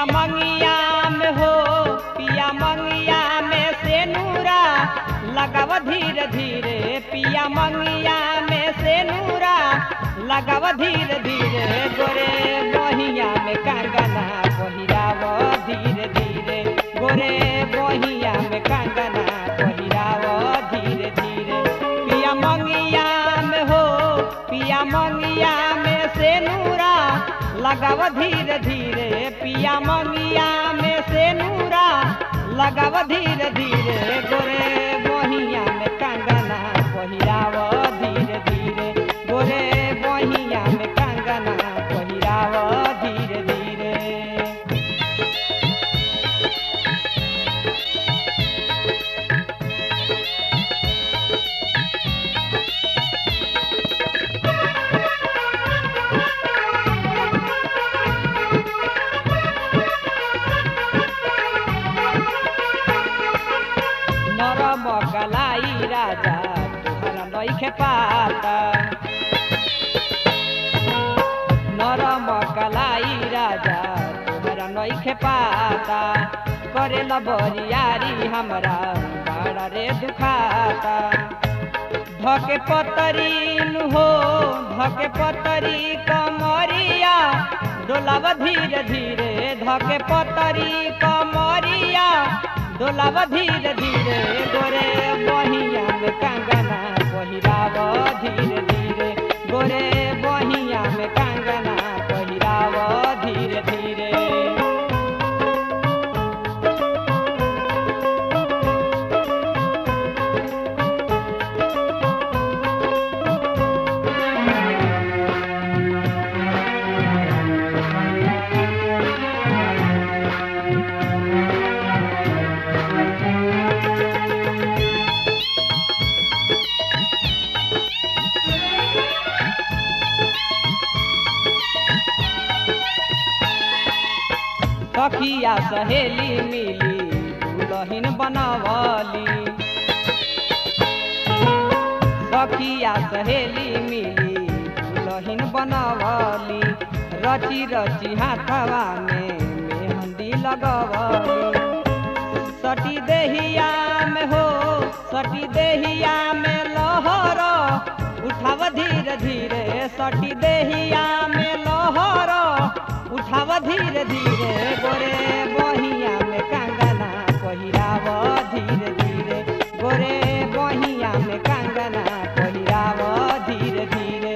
पिया मंगिया में हो पिया मंगिया में से नूरा लगाव धीरे धीरे पिया मंगिया में से नूरा लगाव धीरे धीरे गोरे बहिया में कंगना पहिराव धीरे धीरे गोरे बहिया में कंगना पहिराव धीरे धीरे पिया मंगिया में हो पिया मंगिया में से नूरा लगाव धीरे धीरे पिया मंगिया में से नूरा लगाव धीरे धीरे गोरे बहिया में कंगना पहिराव धीरे धीरे गोरे बहिया में कंगना पहिराव धीरे धीरे नरम गलाई राजा तुहरा नइखे पाता नरम गलाई राजा तुहरा नइखे पाता करे ल बरियारी हमरा बड़ा रे दुखाता धके पतरीन हो धके पतरी कमरिया डोलाव धीरे धीरे धके पतरी कमरिया डोलाव धीरे धीरे गोरे बहिया में कंगना पहिराव धीरे धीरे गोरे बहिया में कंगना पहिराव धीरे धीरे सखिया सहेली मिली दुलहिन बनवली सखिया सहेली मिली दुलहिन बनवली रची रची हाथवा में मेहंदी लगवली सटी देहिया में हो सटी देहिया में लहर उठाव धीरे धीरे सटी देहिया में लहर उठाव धीरे धीरे गोरे बहिया में कंगना पहिराव धीरे धीरे गोरे बहिया में कंगना पहिराव धीरे धीरे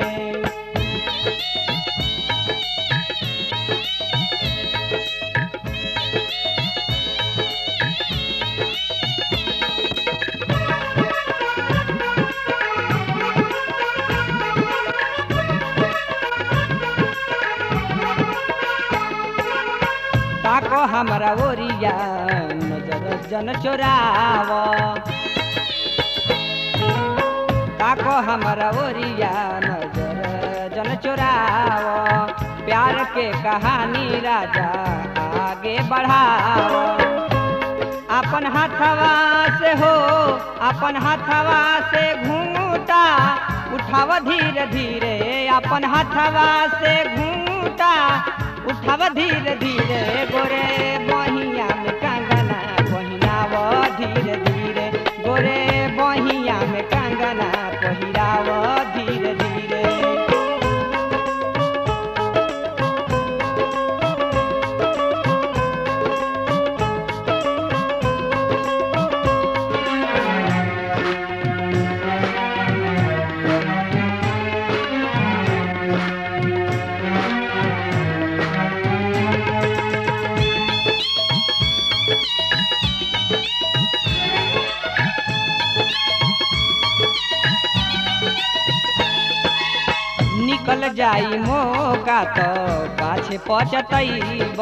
ताको हमरा ओरिया नजर जन चोराव ताको हमरा ओरिया नजर जन चोराव प्यार के कहानी राजा आगे बढ़ाव अपन हाथवा से हो अपन हाथवा से घूंघटा उठाव धीरे धीरे अपन हाथवा से घूंघटा उठाव धीरे धीरे गोरे बहिया में कंगना पहिराव धीरे धीरे गोरे बहिया में कंगना पहिराव धीरे धीरे निकल जाई मौका तो पाछे पछतैब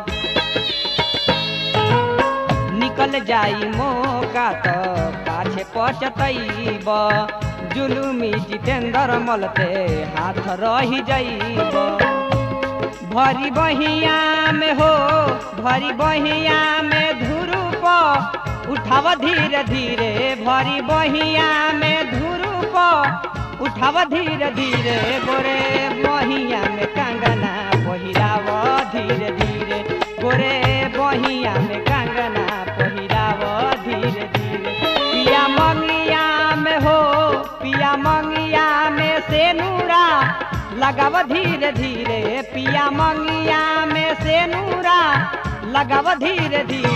निकल जाई मौका तो पाछे पछतैब जुलुमी जितेंद्र मलते हाथ रही जाइब भरी बहिया में हो भरी बहिया में धुरुप उठाव धीरे धीरे भरी बहिया में धुरुप उठाव धीरे धीरे गोरे बहिया में कंगना पहिराव धीरे धीरे गोरे बहिया में कंगना पहिराव धीरे धीरे पिया मंगिया में हो पिया मंगिया में सेनुरा लगाव धीरे धीरे पिया मंगिया में सेनुरा लगाव धीरे धीरे